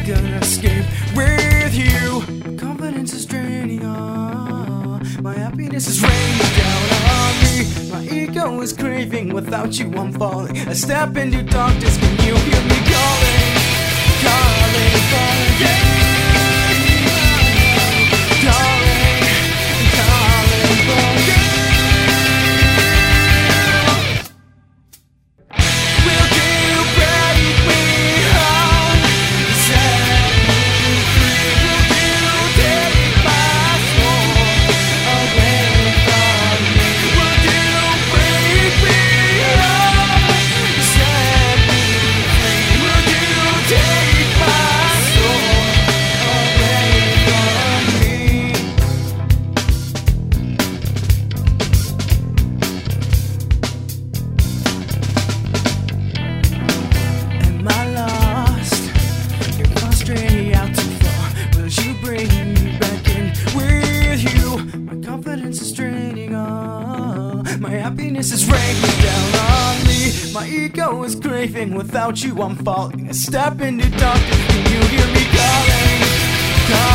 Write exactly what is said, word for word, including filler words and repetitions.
gonna escape with you. Confidence is draining on. My happiness is raining down on me. My ego is craving. Without you I'm falling. I step into darkness. Can you hear me calling? Calling, calling, yeah. My happiness is raining down on me. My ego is craving. Without you I'm falling. I step into darkness. Can you hear me calling? Calling.